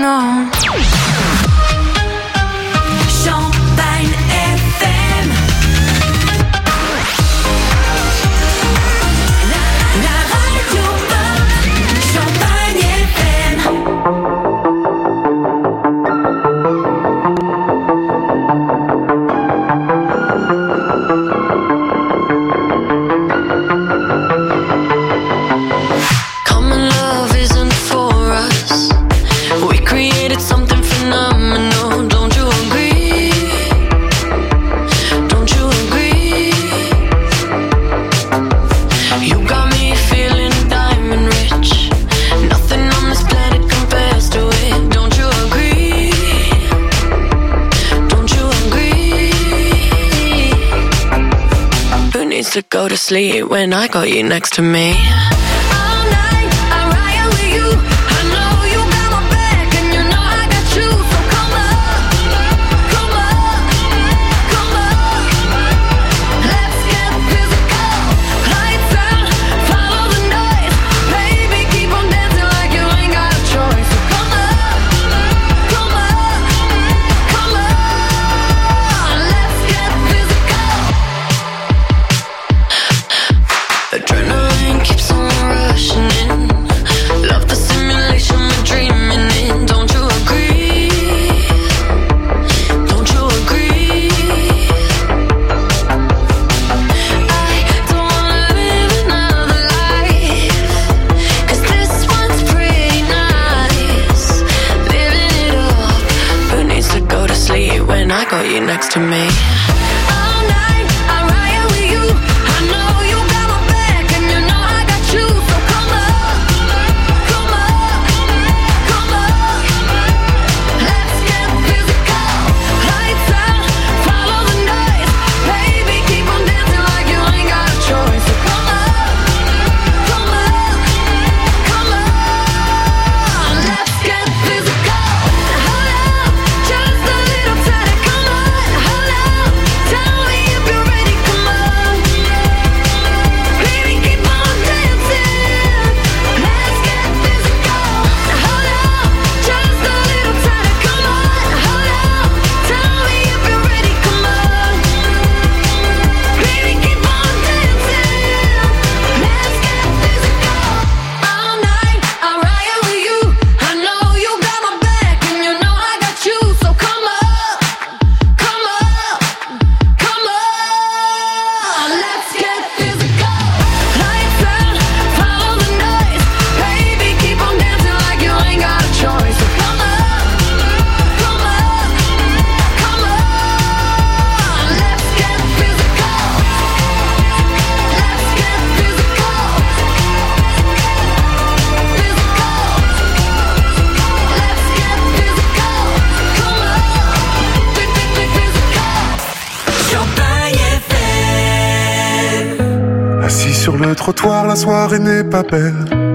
non. Champagne FM. La radio pop. Champagne FM. Common love isn't for us. We created something phenomenal. Don't you agree? Don't you agree? You got me feeling diamond rich. Nothing on this planet compares to it. Don't you agree? Don't you agree? Who needs to go to sleep when I got you next to me? Adrenaline keeps on rushing in. Love the simulation we're dreaming in. Don't you agree? Don't you agree? I don't wanna live another life, 'cause this one's pretty nice. Living it up. Who needs to go to sleep when I got you next to me? Sur le trottoir, la soirée n'est pas belle.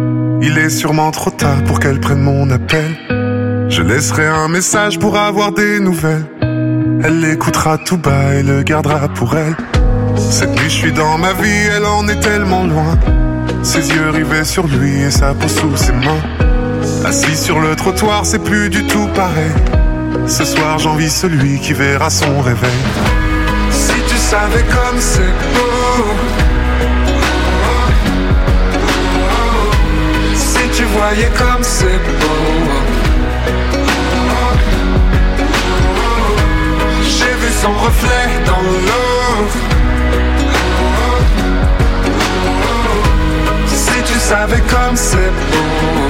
Il est sûrement trop tard pour qu'elle prenne mon appel. Je laisserai un message pour avoir des nouvelles. Elle l'écoutera tout bas et le gardera pour elle. Cette nuit je suis dans ma vie, elle en est tellement loin. Ses yeux rivés sur lui et sa peau sous ses mains. Assis sur le trottoir, c'est plus du tout pareil. Ce soir j'envie celui qui verra son réveil. Si tu savais comme c'est beau, tu voyais comme c'est beau. J'ai vu son reflet dans l'eau. Si tu savais comme c'est beau.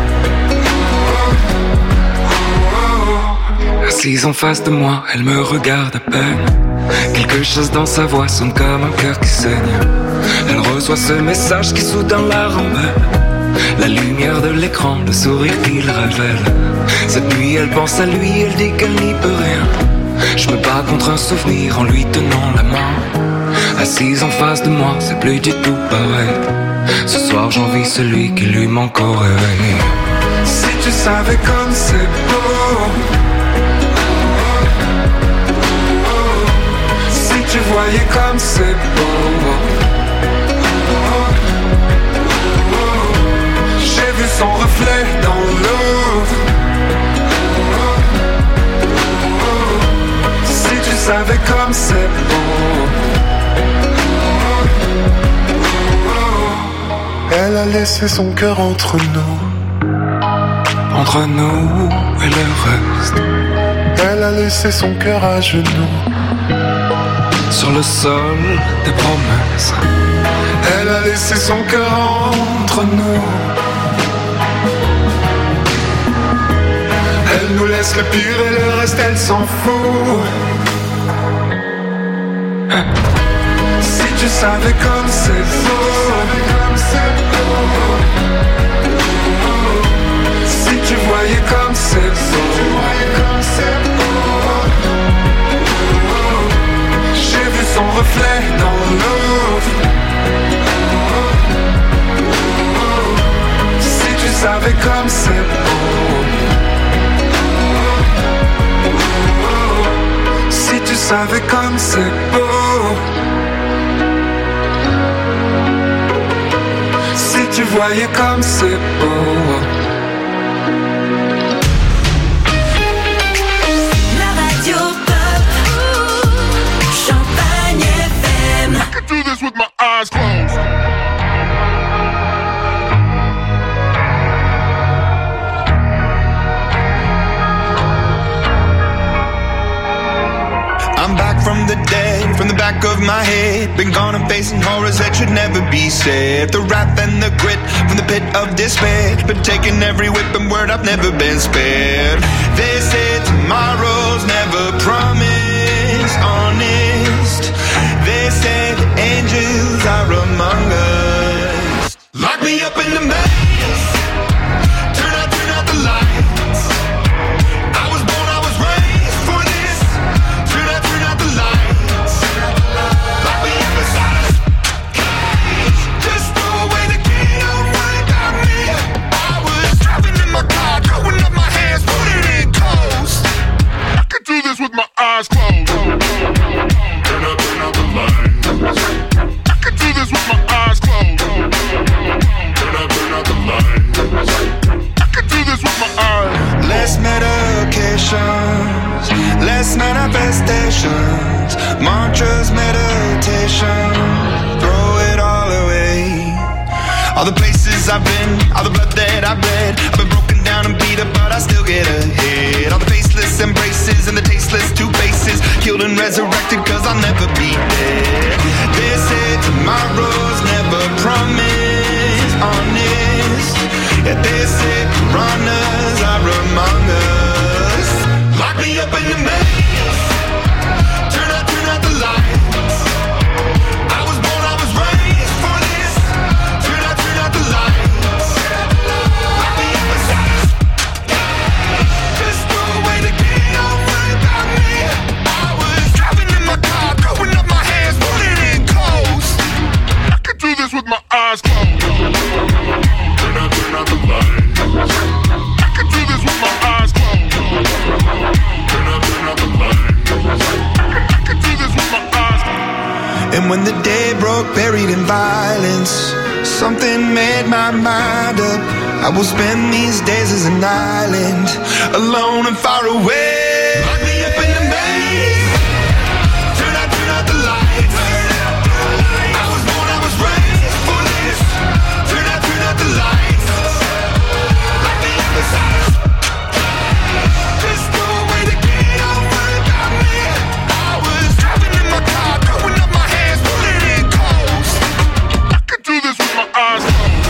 Assise en face de moi, elle me regarde à peine. Quelque chose dans sa voix sonne comme un cœur qui saigne. Elle reçoit ce message qui soudain la rembelle. La lumière de l'écran, le sourire qu'il révèle. Cette nuit elle pense à lui, elle dit qu'elle n'y peut rien. Je me bats contre un souvenir en lui tenant la main. Assise en face de moi, c'est plus du tout pareil. Ce soir j'envie celui qui lui manque au réveil. Si tu savais comme c'est beau. Si tu voyais comme c'est beau. J'ai vu son reflet dans l'eau. comme c'est beau. Elle a laissé son cœur entre nous et le reste. Elle a laissé son cœur à genoux sur le sol des promesses. Elle a laissé son cœur entre nous. Elle nous laisse le pire et le reste elle s'en fout. Si tu savais comme c'est beau, si tu voyais comme c'est beau, j'ai vu son reflet dans l'eau. Si tu savais comme c'est beau, si tu savais comme c'est beau, si tu voyais comme c'est beau. La radio pop, Champagne FM. I could do this with my eyes closed. I'm back from the dead, from the back of my head. Been gone and facing horrors that should never be said. The wrath and the grit from the pit of despair. Been taking every whip and word, I've never been spared. They say tomorrow's never promised, honest. They say the angels are among us. Lock me up in the maze. Turn out the lights. I was born, I was raised for this. Turn out the lights. Lock me up inside a cage. Just throw away the key, don't worry about me. I was driving in my car, throwing up my hands, putting it coast. I could do this with my eyes closed. Turn out the lights. I could do this with my eyes closed. Turn out the lights. I could do this with my eyes. Less medications, less manifestations, mantras, meditation, throw it all away. All the places I've been, all the blood that I've bled, I've been broken down and beat up, but I still get ahead. All the faceless embraces and the tasteless two faces, killed and resurrected cause I'll never be dead. They say tomorrow's never promised, honest. Yeah, they say piranhas are among us. Lock me up in the maze. Turn out the lights. I was born, I was raised for this. Turn out the lights. Lock me up inside this cage. Just throw away the key, don't worry about me. I was driving in my car, throwing up my hands, putting it coast. I could do this with my eyes closed. Turn out the lights. I could do this with my eyes closed. Turn out the lights. I could do this with my eyes closed. And when the day broke, buried in violence, something made my mind up. I will spend these days as an island, alone and far away. Lock me up in the maze. Turn out the lights. I was born, I was raised for this. Turn out the lights. Lock me up inside a cage. Just throw away the key, don't worry about me. I was driving in my car, throwing up my hands, putting it coast. I could do this with my eyes closed.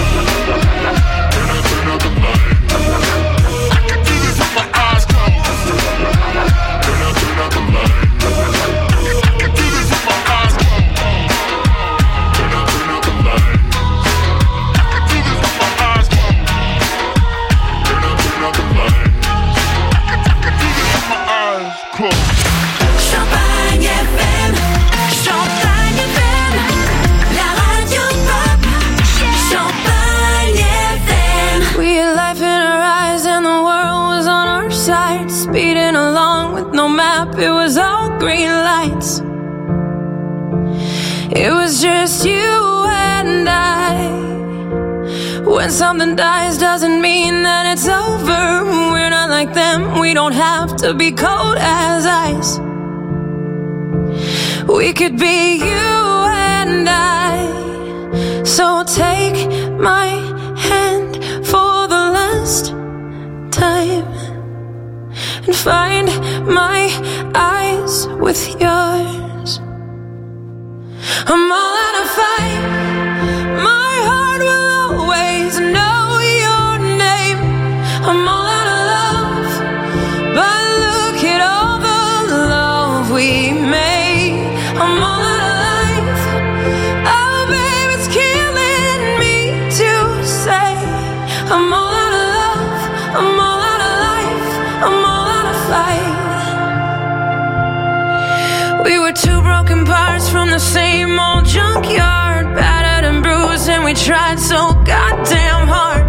Turn out the lights. I could do this with my eyes closed. Turn out the lights. I could do this with my eyes closed. Turn out the lights. I could do this with my eyes closed. Turn out the lights. I could do this with my eyes closed. Champagne FM, Champagne FM, la radio pop, Champagne FM. We had life in our eyes and the world was on our side. Speeding along with no map, it was all green lights. It was just you and I. When something dies doesn't mean that it's over. We're not like them, we don't have to be cold as ice. We could be you and I. So take my hand for the last time and find my eyes with yours. I'm all out of fight. My heart will always know your name. I'm all out of love, but look at all the love we made. I'm all out of life. Oh, babe, it's killing me to say. I'm all out of love. I'm all out of life. I'm all out of fight. We were two broken parts from the same old junkyard, battered and bruised, and we tried so goddamn hard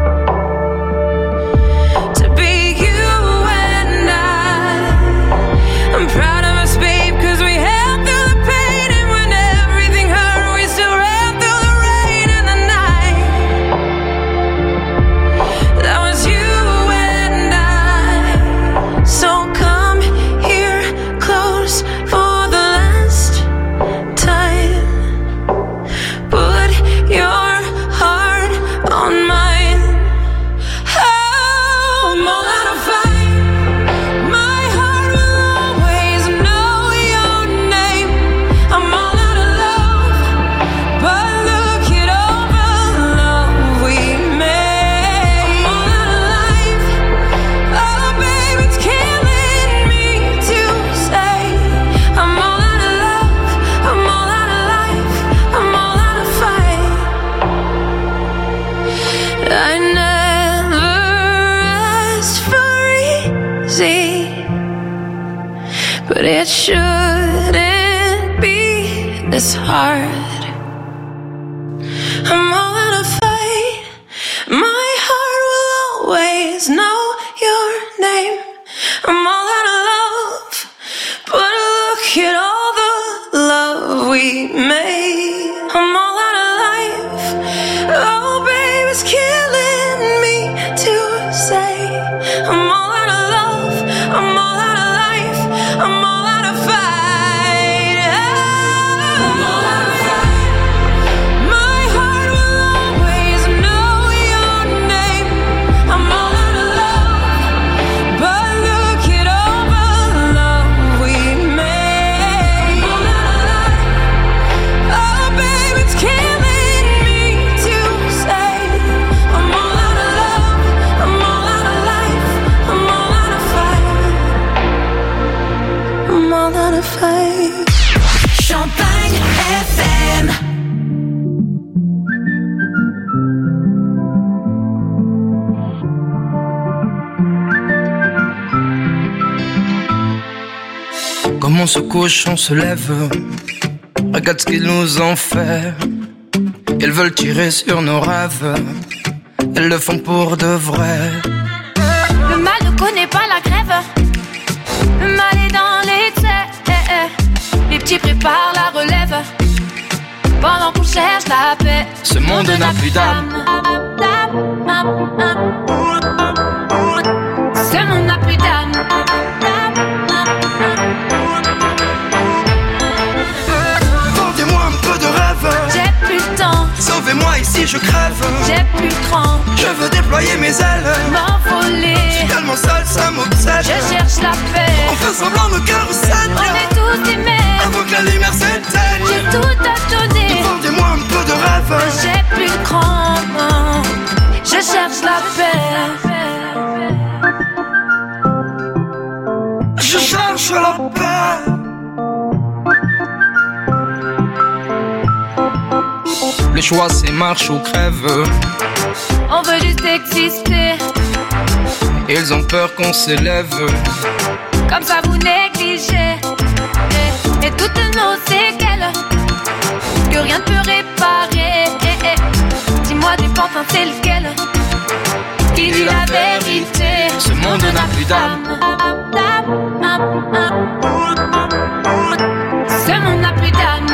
to be you and I. I'm proud of us, babe, 'cause we held through the pain, and when everything hurt, we still ran through the rain and the night. That was you and I. So come here close for the last time. Put your heart on mine. Oh, I'm all out of fight. My heart will always know your name. I'm all out of love, but look at all the love we made. I'm all out of life. Oh, babe, it's killing me to say. I'm all out of love. I'm all out of life. I'm all out of fight. I never asked for easy, but it shouldn't be this hard. I'm all out of fight. My heart will always know your name. I'm all out of love, but look at all the love we made. I'm all out of life. Oh, babe, it's killing me to say. I'm all out of love. I'm all out of life. I'm all out of fight. I'm all out of fight. My heart will always know your name. I'm all out of love, but look at all the love we made. I'm all out of life. Oh, babe, it's killing me to say. I'm all out of love. I'm all out of life. I'm all out of fight. I'm all out of fight. Champagne FM. Comme on se couche, on se lève. Regarde ce qu'ils nous ont fait. Elles veulent tirer sur nos rêves. Elles le font pour de vrai. Le mal ne connaît pas la grève. Le mal est dans l'excès. Les petits préparent la relève pendant qu'on cherche la paix. Ce monde n'a plus d'âme. Ce monde n'a plus d'âme. Vendez-moi un peu de rêve. J'ai plus le temps. Sauvez-moi ici, je crève. J'ai plus le cran. Je veux déployer mes ailes. M'envoler. Je suis tellement seul, ça m'obsède. Je cherche la paix. On fait semblant, nos cœurs saignent. On est tous des mères. Avant que la lumière s'éteigne. J'ai tout à donner. Vendez-moi un peu de rêve. J'ai plus le cran. Je cherche la paix. Je cherche la paix. Le choix c'est marche ou crève. On veut juste exister. Ils ont peur qu'on s'élève. Comme ça vous négligez. Et toutes nos séquelles que rien ne peut réparer. Dis-moi du pantin c'est lequel qui dit la vérité. Ce monde n'a plus d'âme. Ce monde n'a plus d'âme.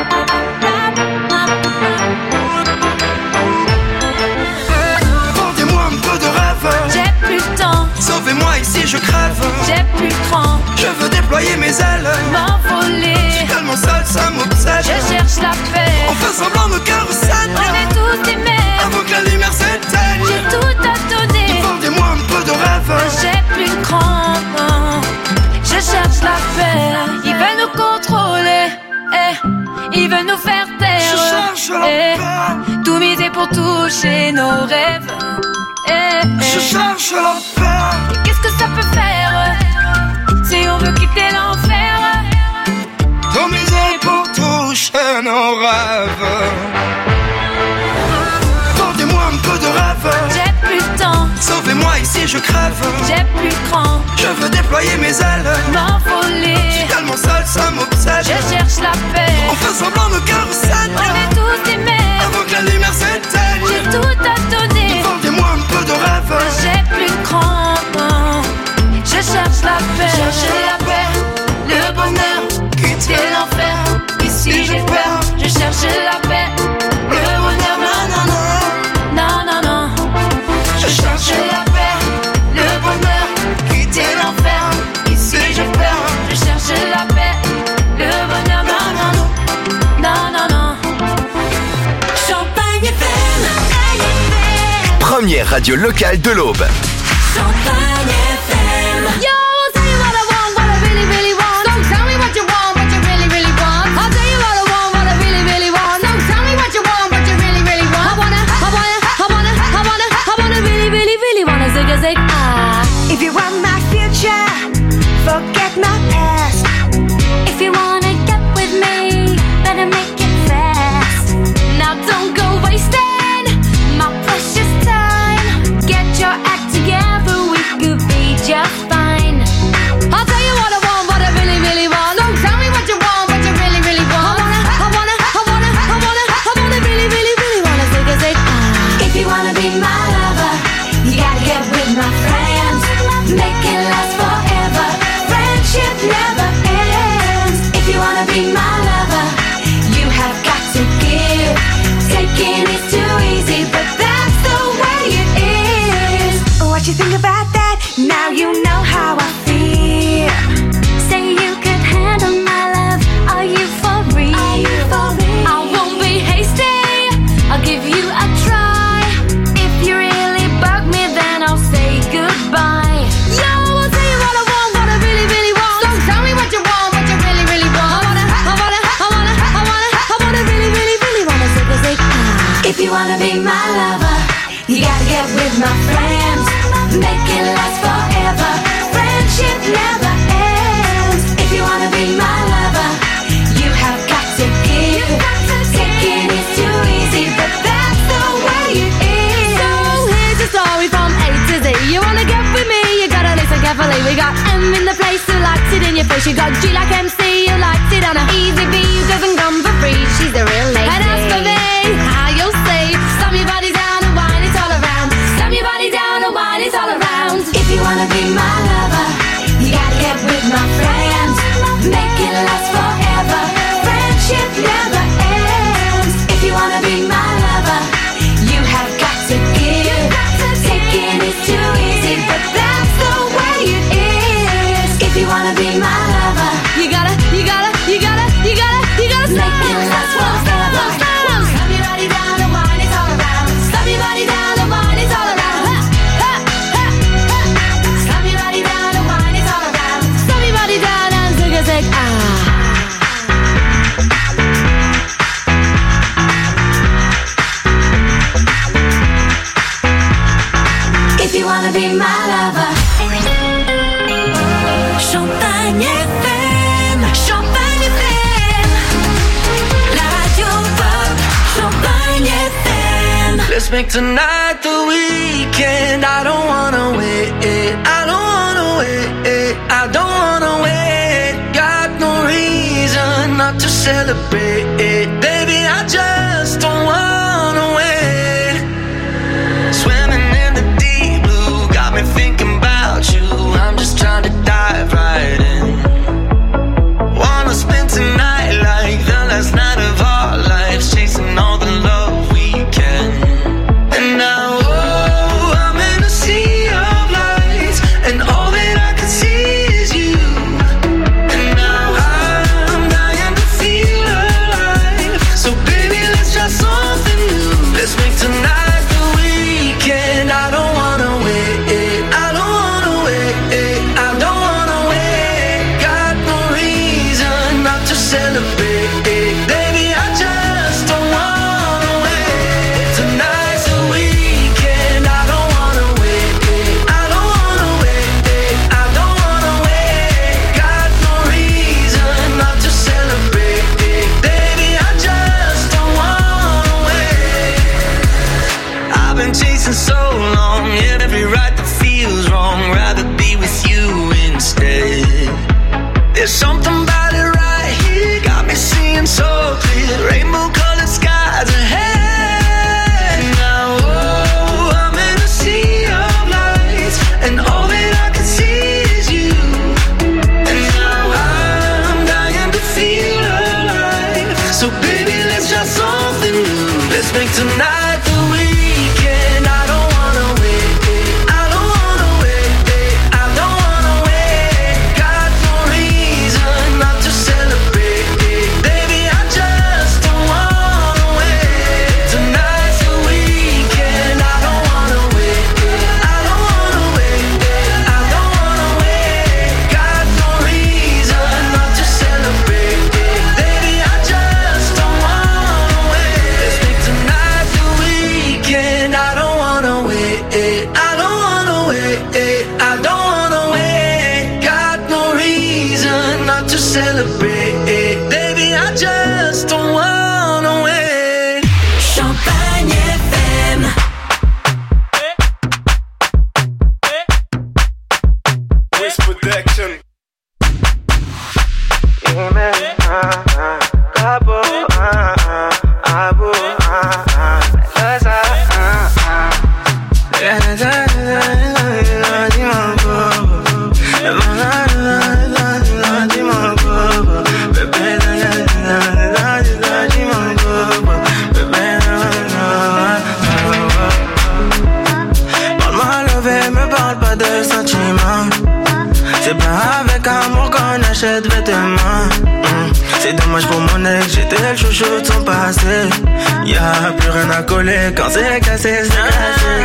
Vendez-moi un peu de rêve. J'ai plus le temps. Sauvez-moi ici, je crève. crève. J'ai plus le cran, je veux déployer mes ailes, m'envoler. Je suis tellement seul, ça m'obsède. Je cherche la paix, on fait semblant de cœur recette. On est tous des mères, avant que la lumière s'éteigne. J'ai tout à donner, vendez-moi un peu de rêve. J'ai plus le cran, je cherche la paix. Ils veulent nous contrôler, ils veulent nous faire taire. Je cherche la paix, tout miser pour toucher nos rêves. Je cherche la paix. Qu'est-ce que ça peut faire si on veut quitter l'enfer? Tout miser pour toucher nos rêves. Vendez-moi un peu de rêve. J'ai plus le temps, sauvez-moi ici je crève. J'ai plus le cran, je veux déployer mes ailes, m'envoler. Je suis tellement seul, ça m'obsède. Je cherche la paix, on fait semblant de cœur recette. On est tous des mères, avant que la lumière s'éteigne. J'ai tout à donner, vendez-moi un peu de rêve. J'ai plus le cran, je cherche la paix. Chercher la paix, le bonheur, quitter l'enfer. Ici j'ai peur, je cherche la paix, le bonheur, non, non, non, non. Je cherche la paix, le bonheur, quitter l'enfer. Ici j'ai peur, je cherche la paix, le bonheur, non, non, non, non. Champagne FM, première radio locale de l'Aube. Champagne FM. Yo, I'll tell you what I want, what I really, really want. Don't tell me what you want, what you really, really want. I'll tell you what I want, what I really, really want. Don't tell me what you want, what you really, really want. I wanna really, really, really wanna zig a zig. If you want my future, forget my past. If you wanna get with me, better make it fast. Now don't go wasting my precious time. Get your act together, we could be just fine. I'll tell you what I want, what I really, really want. Don't tell me what you want, what you really, really want. I wanna really, really, really wanna zig a zig. If you wanna be my lover, you gotta get with my friends. Make it last forever. Friendship never ends. If you wanna be my lover, you have got to give. Taking is too easy, but that's the way it is. What you think about that? Now you know how I feel. Say you could handle my love. Are you for real? I won't be hasty. I'll give you a try. If you really bug me, then I'll say goodbye. Yo, I'll tell you what I want, what I really, really want. Don't tell me what you want, what you really, really want. I wanna really, really, really wanna zig a zig. If you wanna be my lover, you gotta get with my friends. Make it last forever. Friendship never ends. If you wanna be my lover, you have got to give. Taking is too easy, but that's the way it is. So here's your story from A to Z. You wanna get with me, you gotta listen carefully. We got M in the place who likes it in your face. You got G like MC who likes it on a easy B who doesn't come for free. She's the real lady. And as for me, how you'll say, slam your body down and wine it all around. Slam your body down and wine it all around. If you wanna be my lover, you gotta get with my friends. Make it last forever. Friendship never ends. If you wanna be my lover, you have got to give. Taking is too easy, but that's the way it is. If you wanna be my lover, you gotta make it last forever. Slam your body down and wine it all around. Slam your body down and wine it all around. Slam your body down and wine it all around. Slam your body down and zig a zig. If you wanna be my lover. Champagne FM, Champagne FM, la radio pop, Champagne FM. Let's make tonight the weekend. I don't wanna wait. I don't wanna wait. I don't wanna wait. Got no reason not to celebrate. Baby, I just don't wanna wait. Swimming in the deep blue got me thinking about you. I'm just trying to dive right in. Wanna spend tonight like the last night of our lives, chasing all the love we can. And now, oh, I'm in a sea of lights, and all that I can celebrate. Baby, I just don't wanna wait. Champagne FM. Wiz Protection. C'est pas avec amour qu'on achète vêtements. C'est dommage pour mon ex, j'étais le chouchou de son passé. Y'a plus rien à coller quand c'est cassé, c'est cassé.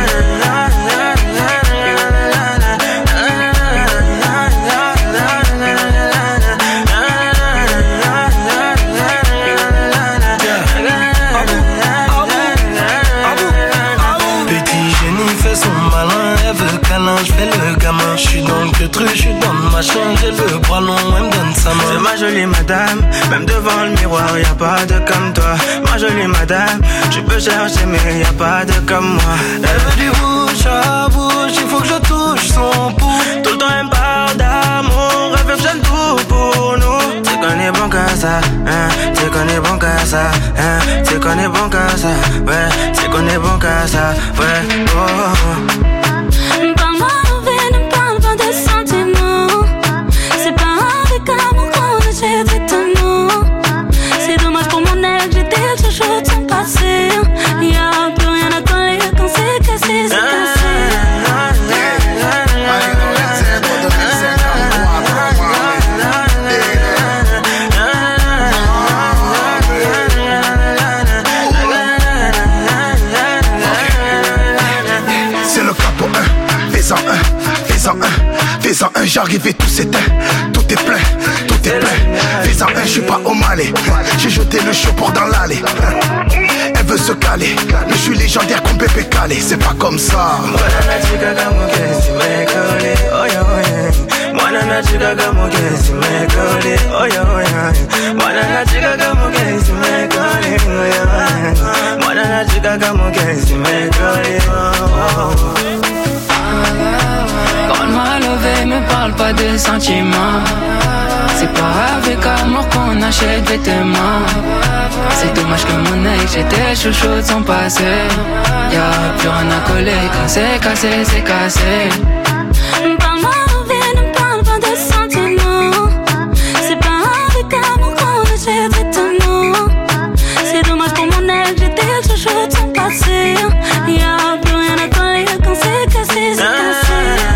Je fais le gamin, je suis dans le truc, je suis dans le machin, j'ai le bras long, elle me donne sa main. C'est ma jolie madame, même devant le miroir, y'a pas de comme toi. Ma jolie madame, tu peux chercher mais y'a pas de comme moi. Elle veut du bouche à bouche, il faut que je touche son pouls. Tout le temps elle me parle d'amour, elle veut faire tout pour nous. C'est qu'on est bon qu'à ça, hein, c'est qu'on est bon qu'à ça, hein, c'est qu'on est bon qu'à ça, ouais, c'est qu'on est bon qu'à ça, ouais, oh. Parle-moi envers, ne parle pas de sentiments. C'est pas avec amour qu'on achète vêtements. C'est dommage pour mon ex, j'étais le chouchou de son passé. Y'a plus rien à coller quand c'est cassé, c'est cassé. C'est le capo 1, fais-en un, fais-en un, j'arrive et tout s'éteint. Tout est plein, fais-en un, je suis pas au Malais. J'ai jeté le chaud dans l'allée. Elle veut se caler, mais je suis légendaire comme Pépé Calé. C'est pas comme ça. Quand elle m'a levé, me parle pas de sentiments. C'est pas avec amour qu'on achète vêtements. C'est dommage que mon ex, j'étais chouchou de son passé. Y'a plus rien à coller quand c'est cassé, c'est cassé. Parle-moi envers, ne parle pas de sentiments. C'est pas avec amour qu'on achète vêtements. C'est dommage pour mon ex, j'étais le chouchou de son passé. Y'a plus rien à coller quand c'est cassé, c'est cassé.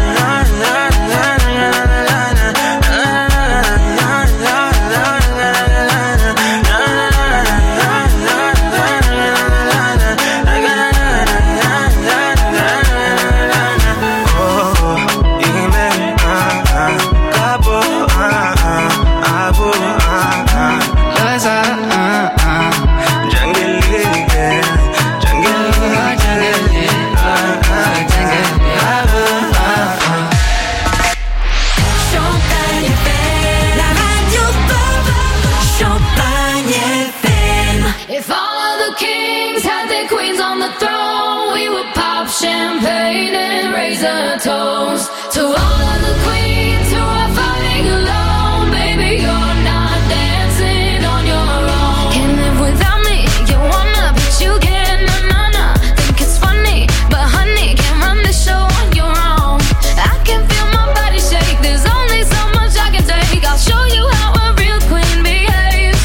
Champagne and raise a toast to all of the queens who are fighting alone. Baby, you're not dancing on your own. Can't live without me, you wanna, but you can't. Na-na-na, think it's funny, but honey, can't run the show on your own. I can feel my body shake, there's only so much I can take. I'll show you how a real queen behaves.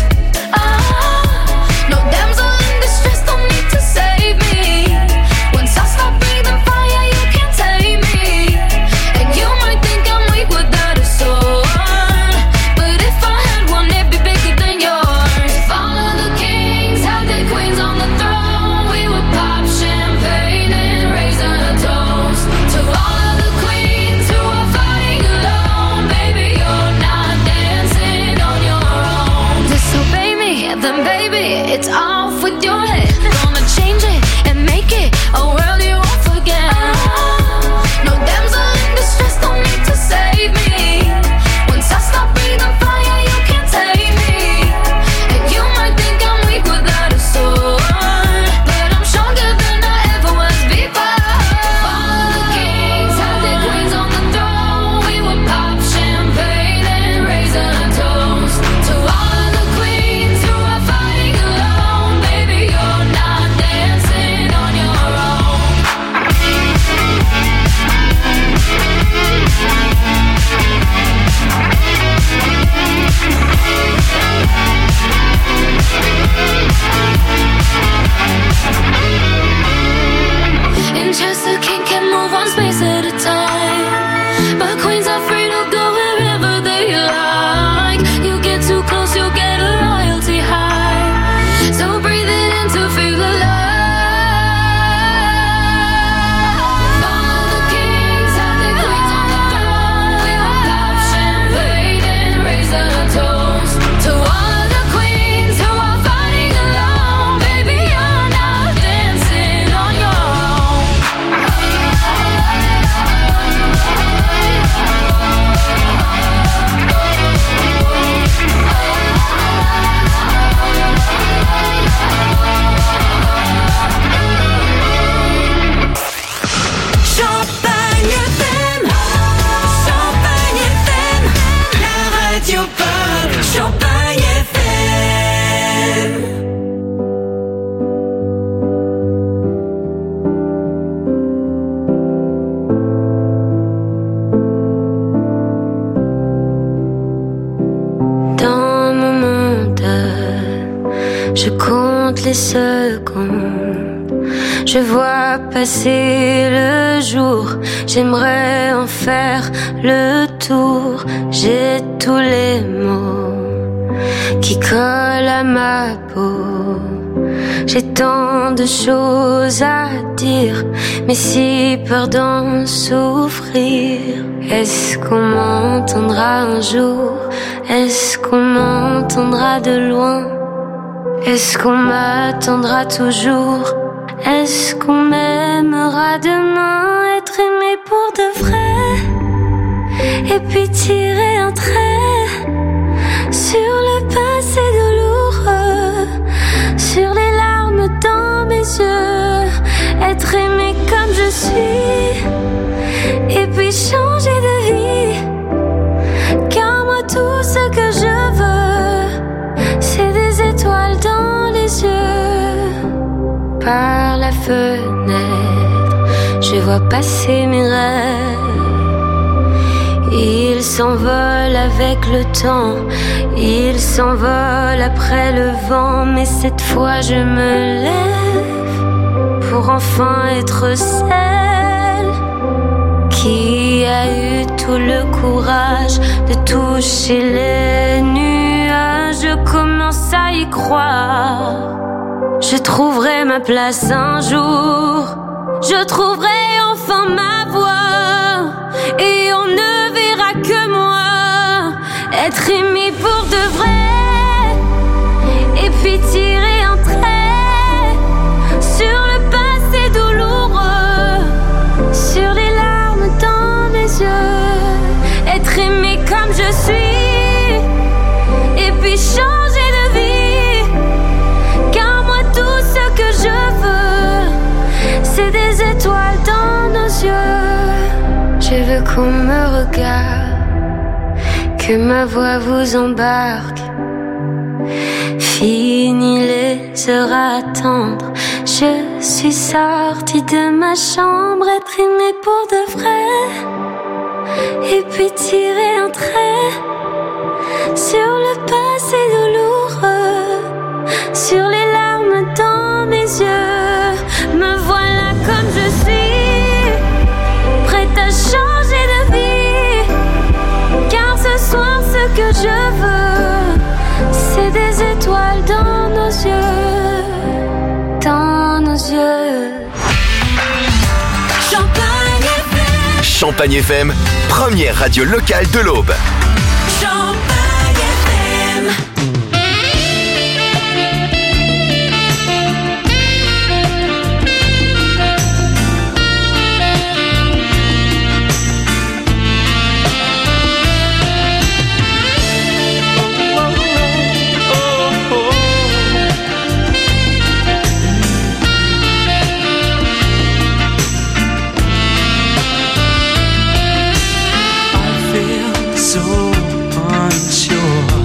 No damsel in distress, don't need to save me. Once I stop breathing fire, you can't tame me. And you might think I'm weak without a sword, but if I had one, it'd be bigger than yours. If all of the kings had their queens on the throne, we would pop champagne and raise a toast to all of the queens who are fighting alone. Baby, you're not dancing on your own. Disobey me, then baby, it's off with your head. Gonna change it and make it a world you won't forget. No damsel in distress, don't need to save me. Once I stop breathing fire, you can't Je compte les secondes, je vois passer le jour. J'aimerais en faire le tour. J'ai tous les mots qui collent à ma peau. J'ai tant de choses à dire, mais si peur d'en souffrir. Est-ce qu'on m'entendra un jour? Est-ce qu'on m'entendra de loin? Est-ce qu'on m'attendra toujours? Est-ce qu'on m'aimera demain? Être aimé pour de vrai, et puis tirer un trait sur le passé douloureux, sur les larmes dans mes yeux. Être aimé comme je suis, et puis changer de vie. Car moi tout ce que je veux, c'est des étoiles dans les yeux. Par la fenêtre, je vois passer mes rêves. Ils s'envolent avec le temps, ils s'envolent après le vent. Mais cette fois je me lève pour enfin être celle qui a eu tout le courage de toucher les nuages. Je commence à y croire. Je trouverai ma place un jour. Je trouverai enfin ma voix. Et on ne verra que moi. Être aimé pour de vrai. Et puis tirer un trait sur le passé douloureux, sur les larmes dans mes yeux. Être aimé comme je suis, et puis changer de vie. Car moi tout ce que je veux, c'est des étoiles dans nos yeux. Je veux qu'on me regarde, que ma voix vous embarque. Fini les heures à attendre, je suis sortie de ma chambre. Être aimée pour de vrai, et puis tirer un trait sur le passé douloureux, sur les larmes dans mes yeux. Me voilà comme je suis, prête à changer de vie. Car ce soir ce que je veux, c'est des étoiles dans nos yeux, dans nos yeux. Champagne FM. Champagne FM, première radio locale de l'Aube. Champagne FM. So unsure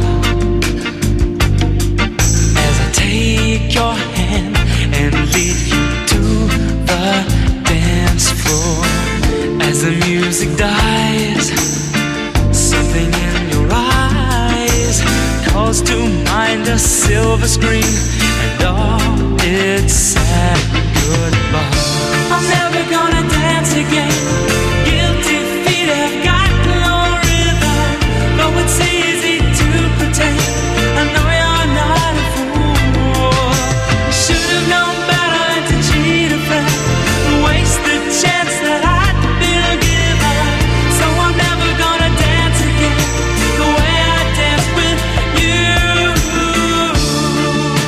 as I take your hand and lead you to the dance floor. As the music dies, something in your eyes calls to mind a silver screen and all its sad goodbye. I'm never gonna dance again. Guilty feet have got no rhythm. Though it's easy to pretend, I know you're not a fool. Should have known better to cheat a friend, waste the chance that I'd been given. So I'm never gonna dance again the way I danced with you.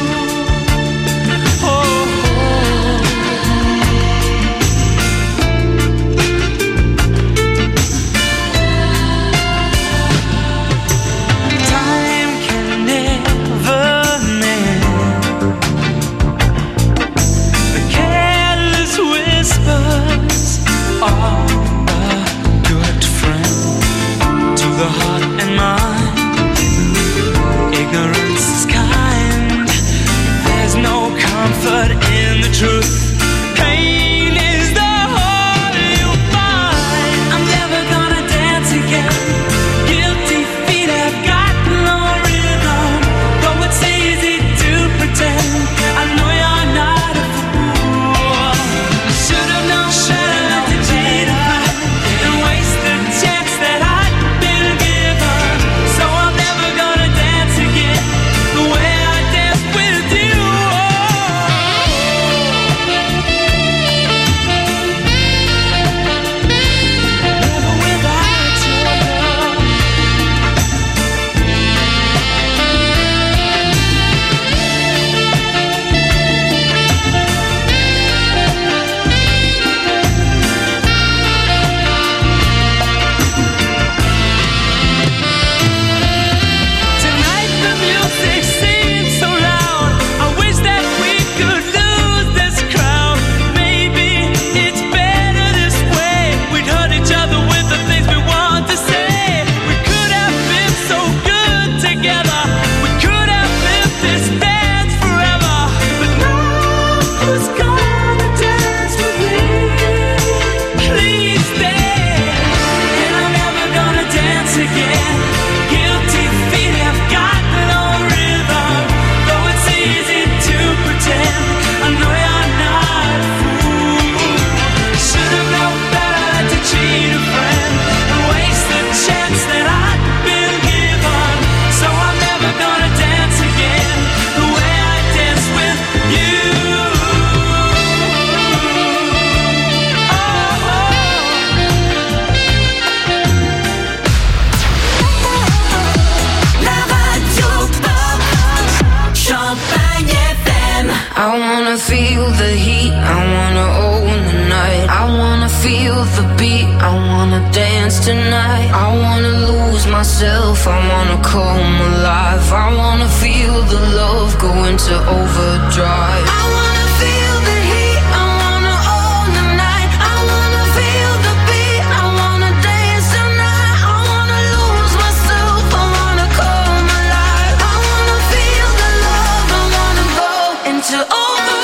feel the heat, I wanna own the night. I wanna feel the beat, I wanna dance tonight. I wanna lose myself, I wanna come alive. I wanna feel the love go into overdrive. I wanna feel the heat, I wanna own the night. I wanna feel the beat, I wanna dance tonight. I wanna lose myself, I wanna come alive. I wanna feel the love, I wanna go into overdrive.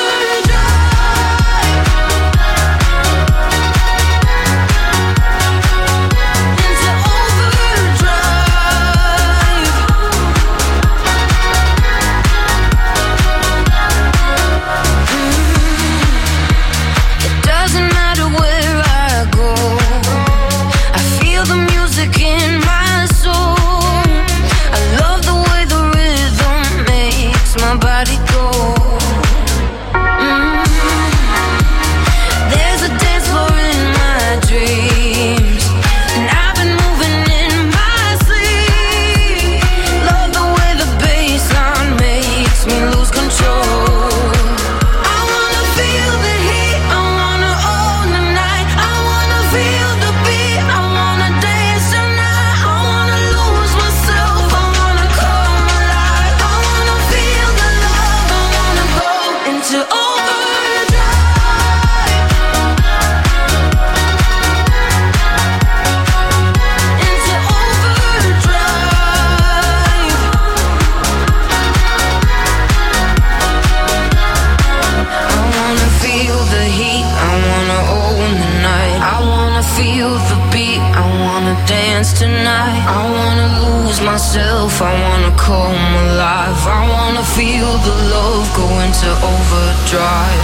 Tonight, I wanna lose myself, I wanna come alive. I wanna feel the love go into overdrive.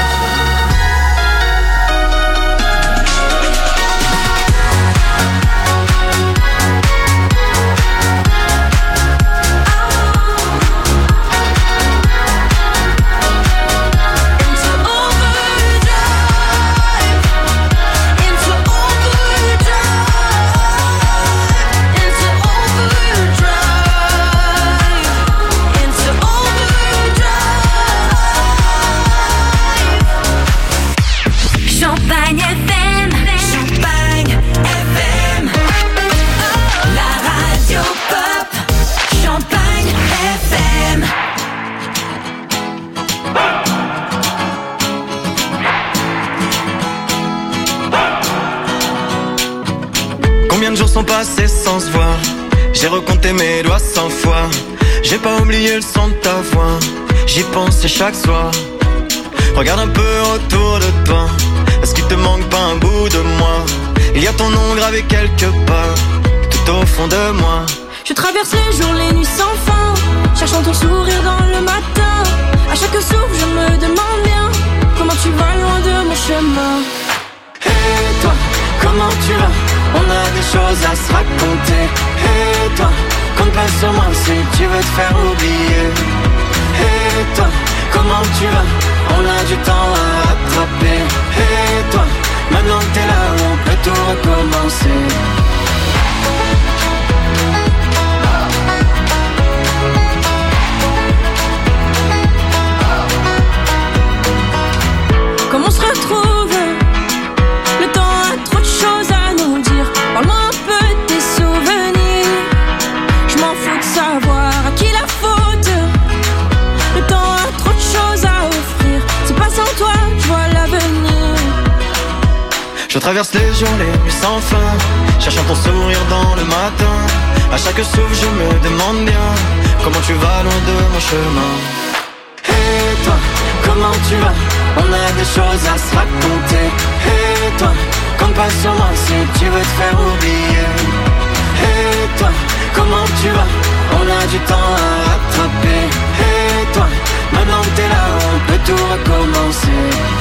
Combien de jours sont passés sans se voir? J'ai recompté mes doigts 100 fois. J'ai pas oublié le son de ta voix. J'y pensais chaque soir. Regarde un peu autour de toi. Est-ce qu'il te manque pas un bout de moi? Il y a ton nom gravé quelque part, tout au fond de moi. Je traverse les jours, les nuits sans fin, cherchant ton sourire dans le matin. À chaque souffle je me demande bien comment tu vas loin de mon chemin. Et toi, comment tu vas? On a des choses à se raconter. Et toi, compte pas sur moi si tu veux te faire oublier. Et toi, comment tu vas? On a du temps à rattraper. Et toi, maintenant que t'es là, on peut tout recommencer. Comment on se retrouve? Le temps a trop de choses à nous dire. Parle-moi un peu de tes souvenirs. Je m'en fous de savoir à qui la faute. Le temps a trop de choses à offrir. C'est pas sans toi, je vois l'avenir. Je traverse les jours, les nuits sans fin, cherchant ton sourire dans le matin. À chaque souffle je me demande bien comment tu vas loin de mon chemin. Et toi, comment tu vas? On a des choses à se raconter. Et toi, compte pas sur moi si tu veux te faire oublier. Et toi, comment tu vas? On a du temps à rattraper. Et toi, maintenant que t'es là, on peut tout recommencer.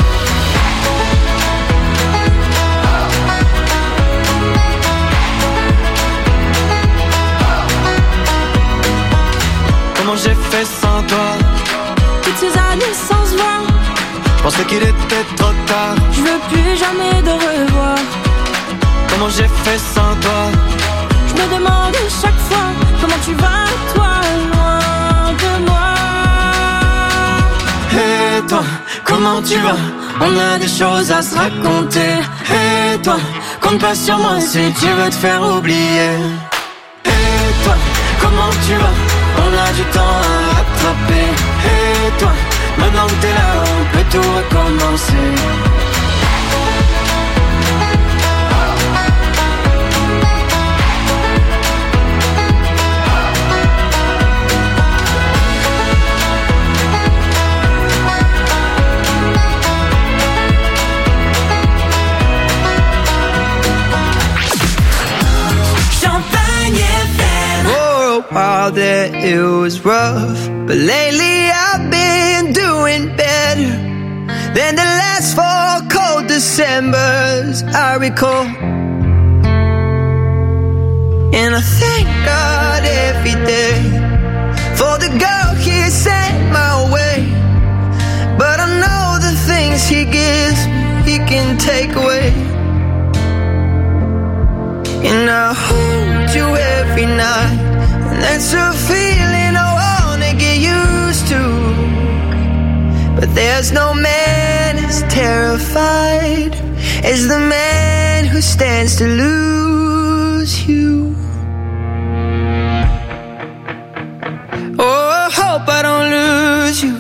Comment j'ai fait sans toi? Toutes ces années sans se voir. Je pensais qu'il était trop tard. Je veux plus jamais de revoir. Comment j'ai fait sans toi? Je me demande chaque fois comment tu vas, toi, loin de moi. Et toi, comment tu vas? On a des choses à se raconter. Et toi, compte pas sur moi si tu veux te faire oublier. Et toi, comment tu vas? On a du temps à rattraper. Et toi, maintenant que t'es là, on peut tout recommencer. While there it was rough, but lately I've been doing better than the last 4 cold Decembers I recall. And I thank God every day for the girl He sent my way. But I know the things He gives me, He can take away. And I hold you every night, and that's a feeling I wanna get used to. But there's no man as terrified as the man who stands to lose you. Oh, I hope I don't lose you.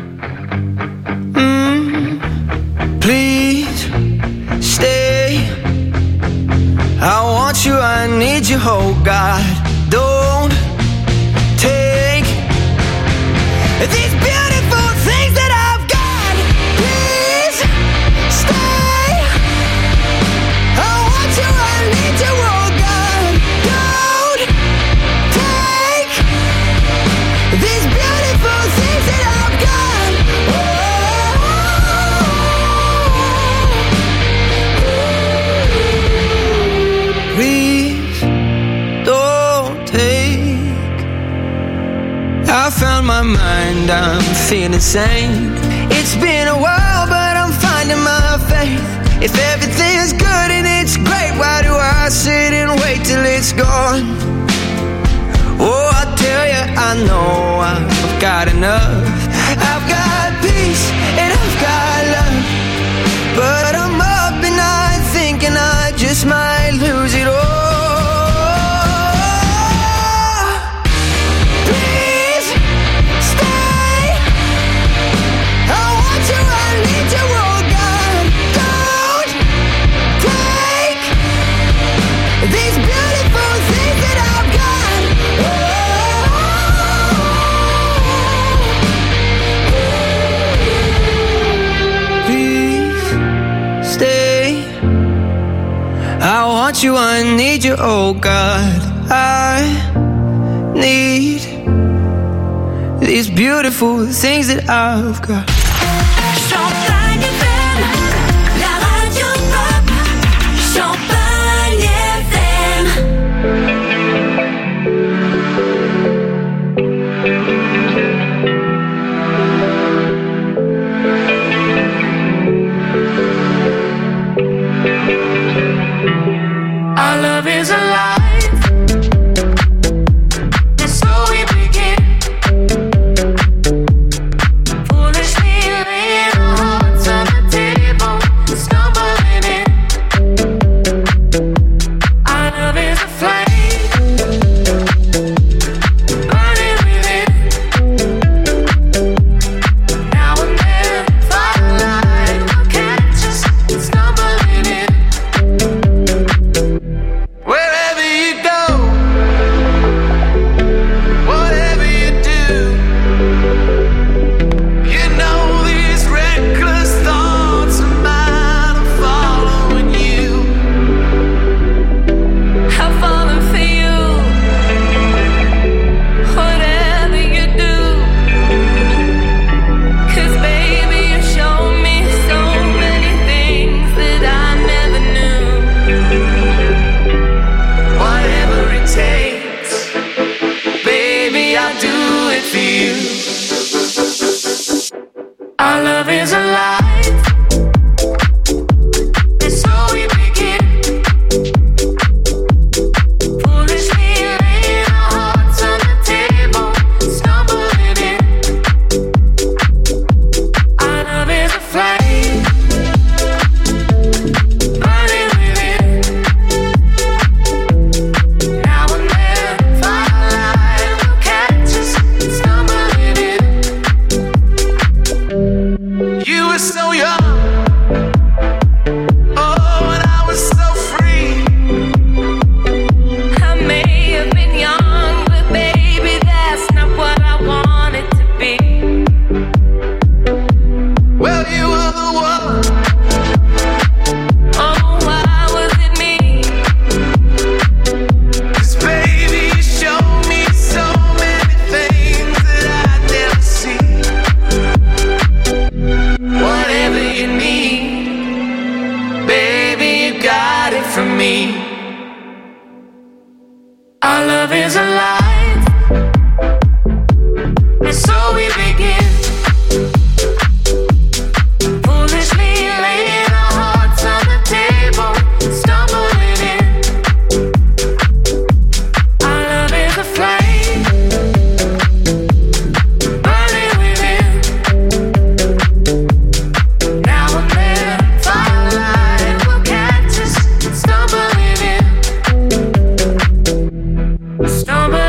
Please stay. I want you, I need you, oh God. Don't take these beautiful things that I've got. Please stay. I want you, I need you, oh God. Don't take these beautiful things that I've got. Please don't take. I found my mind, I'm feeling sane. It's been a while, but I'm finding my faith. If everything's good and it's great, why do I sit and wait till it's gone? Oh, I tell you, I know I've got enough. I've got peace and I've got love, but I'm up at night thinking I just might lose it all. I want you, I need you, oh God. I need these beautiful things that I've got. Champagne FM, la radio pop. Champagne Our love is alive, and so we begin. Foolishly laying our hearts on the table, stumbling in. Our love is a flame, burning within. Now and then, firelight will catch us stumbling in. Wherever you go, whatever you do, you know these reckless thoughts of mine are following you. I've fallen for you. Whatever you do, 'cause baby you showed me so many things that I never knew. Whatever it takes, baby, I'll do it for you. Our love is alive, and so we begin. Foolishly laying our hearts on the table, stumbling in. Our love is a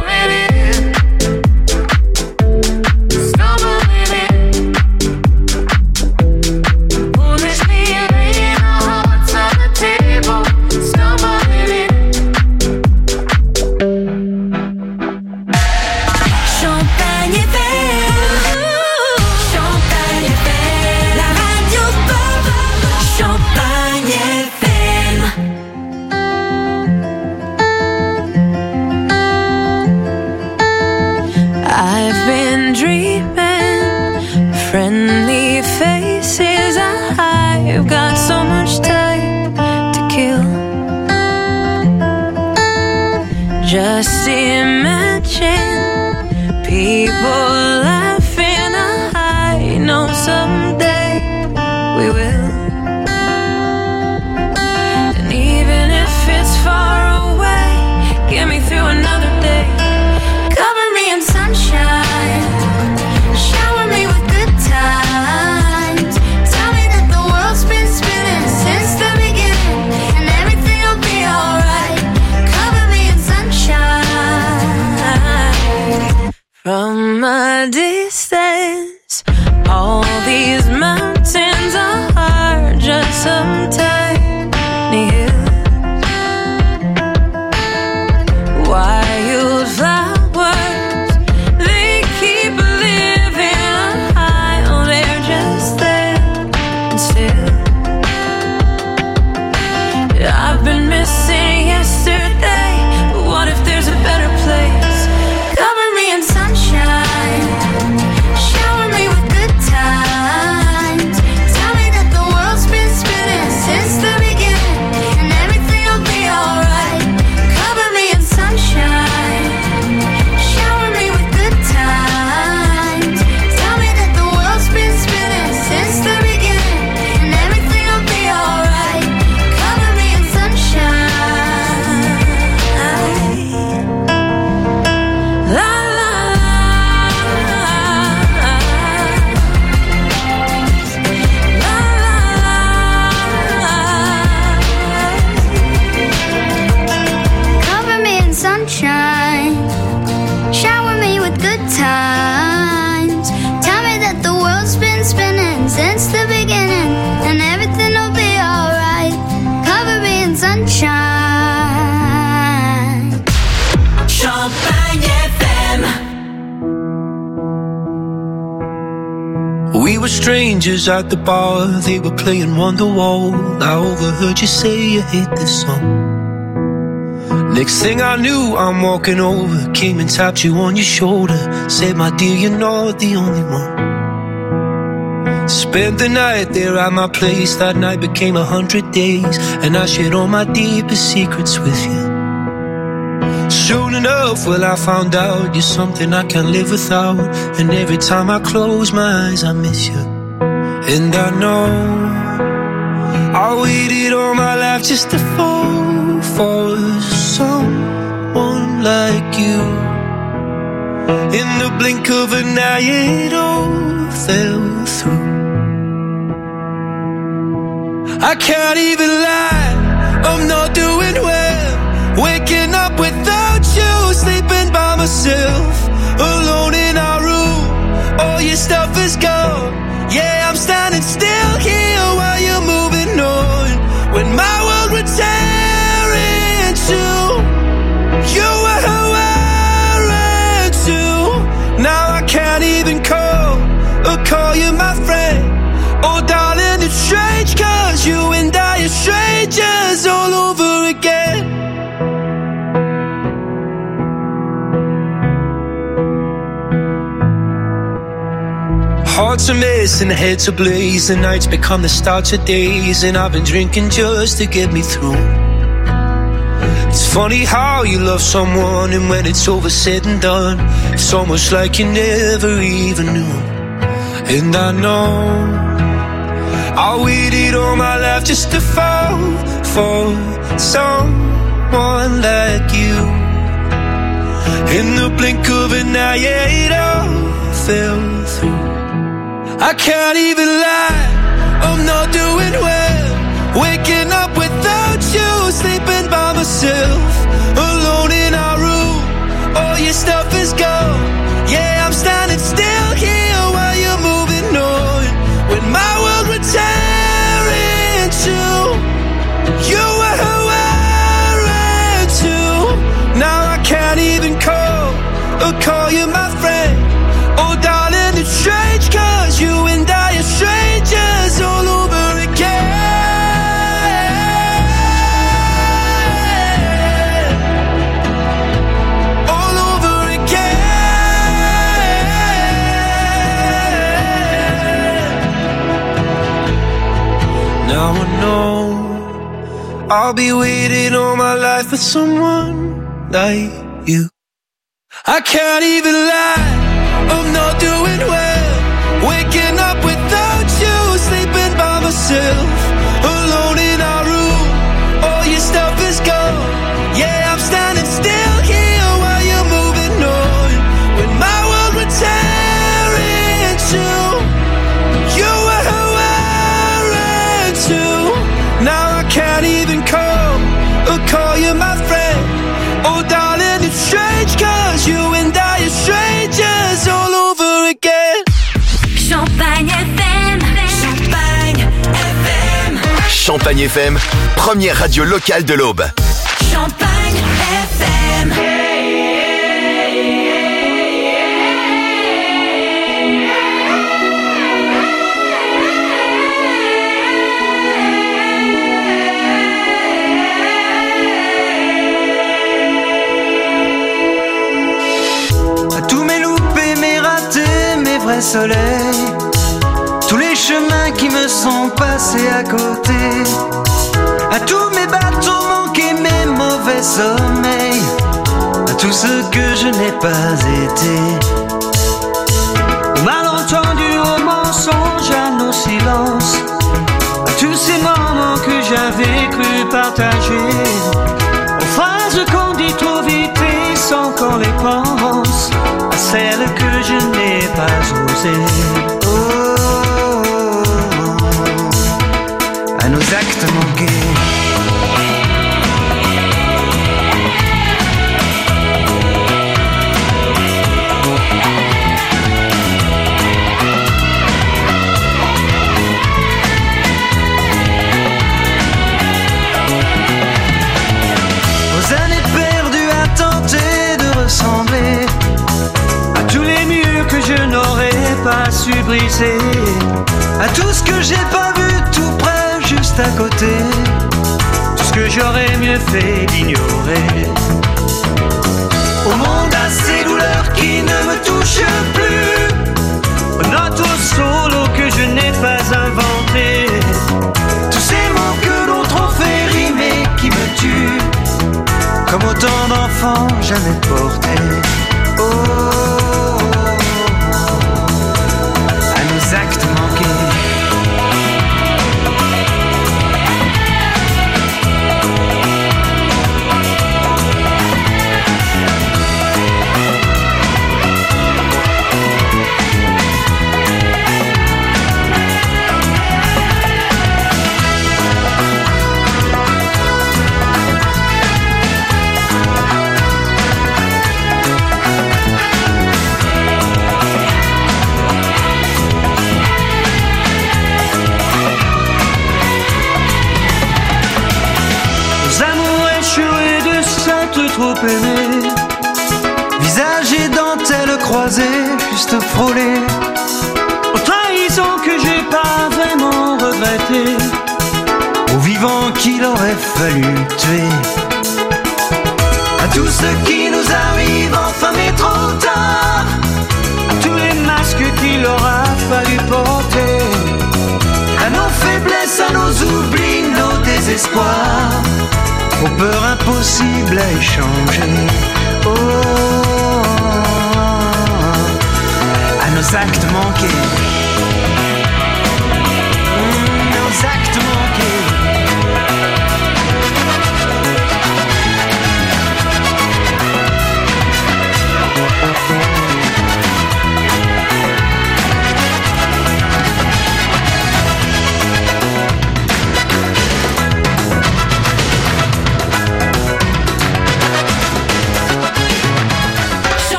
Just imagine people laughing. I know someday we will. And even if it's far away, get me through another day. Cover me in sunshine, shower me with good times. Tell me that the world's been spinning since the beginning, and everything will be alright. Cover me in sunshine. From a distance, all these mountains are just some tiny hills. Wildflowers, they keep living high. Oh, they're just there and still. I've been missing yesterday, but what if there's a better place? Cover me in sunshine, shower me with good times. Tell me that the world's been spinning since the beginning, and everything will be alright. Cover me in sunshine, shower me with good times. Tell me that the world's been spinning since the beginning, and everything will be alright. Cover me in sunshine. La la Cover me in sunshine, shower me with good times. Tell me that the world's been spinning since the beginning, and everything will be alright. Cover me in sunshine. Champagne FM. We were strangers at the bar, they were playing Wonderwall. I overheard you say you hate this song. Next thing I knew, I'm walking over, came and tapped you on your shoulder, said, my dear, you're not the only one. Spent the night there at my place, that night became 100 days, and I shared all my deepest secrets with you. Soon enough, well, I found out you're something I can't live without, and every time I close my eyes, I miss you. And I know I waited all my life just to fall for someone like you. In the blink of an eye, it all fell through. I can't even lie, I'm not doing well. Waking up without you, sleeping by myself, alone in our room. All your stuff is gone. Yeah, I'm standing still here while you're moving on. When my world would tear into, you were wearing too. Now I can't even call you my friend. Oh darling, it's strange, cause you and I are strangers all over again. Hearts are mess and heads ablaze, the nights become the start of days, and I've been drinking just to get me through. It's funny how you love someone, and when it's over said and done, it's almost like you never even knew. And I know I waited all my life just to fall for someone like you. In the blink of an eye, yeah, it all fell through. I can't even lie, I'm not doing well. Waking up without you, sleeping by myself, alone in our room. All your your stuff is gone. Yeah, I'm standing still here while you're moving on. When my world would tear in two, you were wearing too. Now I can't even call you my friend. Oh darling, it's strange, cause you and I are strangers all over again. All over again. Now I know I'll be waiting all my life for someone like you. I can't even lie, I'm not doing well. Waking up without you, sleeping by myself, alone in our room. All your stuff is gone. Yeah, I'm standing still here while you're moving on. When my world would tear in two, you were wearing too. Now I can't even call you my friend. Oh darling, it's strange, cause you and I are strangers all over again. Champagne FM, Champagne FM, Champagne FM, première radio locale de l'Aube. Champagne FM. Soleil, tous les chemins qui me sont passés à côté, à tous mes bateaux manqués, mes mauvais sommeils, à tout ce que je n'ai pas été, aux malentendus, aux mensonges, à nos silences, à tous ces moments que j'avais cru partager, aux phrases qu'on dit trop vite et sans qu'on les pense, à celles que je n'ai pas osées. Oh, à nos actes manqués. Aux années perdues à tenter de ressembler à tous les murs que je n'aurais pas su briser, à tout ce que j'ai pas vu tout près, juste à côté, tout ce que j'aurais mieux fait d'ignorer. Au monde à ces douleurs qui ne me touchent plus, aux notes au solo que je n'ai pas inventé, tous ces mots que d'autres ont fait rimer qui me tuent, comme autant d'enfants jamais portés. Oh, à nos actes manqués. Trop aimé, visage et dentelle croisée, juste frôlée, aux trahisons que j'ai pas vraiment regrettées, aux vivants qu'il aurait fallu tuer, à tout ce qui nous arrive enfin mais trop tard, à tous les masques qu'il aura fallu porter, à nos faiblesses, à nos oublis, nos désespoirs, aux peurs impossibles à échanger. Oh, à nos actes manqués. Nos actes manqués.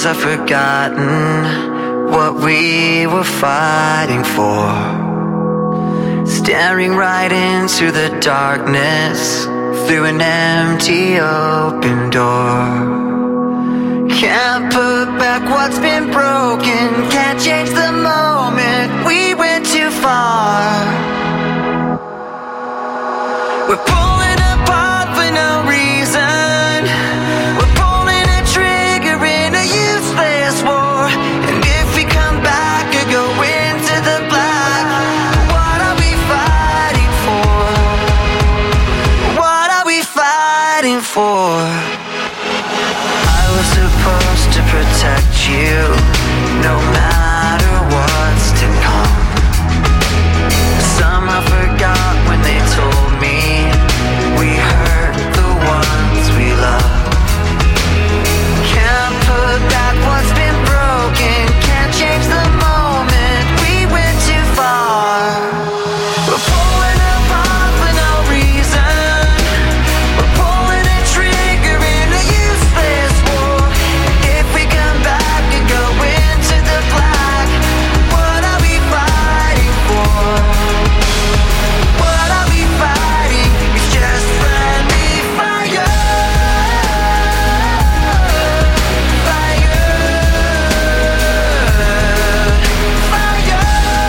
I've forgotten what we were fighting for. Staring right into the darkness through an empty open door. Can't put back what's been broken. Can't change the moment we went too far. We're pulling apart for no reason. We're pulling a trigger in a useless war. And if we come back or go into the black, what are we fighting for? What are we fighting for? I was supposed to protect you, no matter what's to come. Somehow forgot when they told me we hurt the ones we love. Can't put back what's been broken. Can't change the moment we went too far. We're pulling apart for no reason. We're pulling a trigger in a useless war. If we come back and go into the black, what are we fighting for? What are we fighting? It's just friendly fire. Fire. Fire.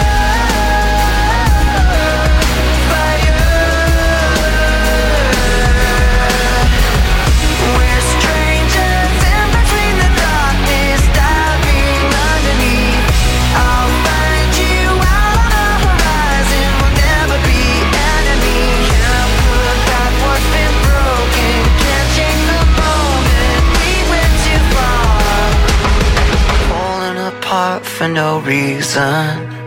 Fire. We're strangers in between the darkness, diving underneath. I'll find you out on the horizon. We'll never be enemies. Can't put back what's been broken. Can't change the moment we went too far. Falling apart for no reason.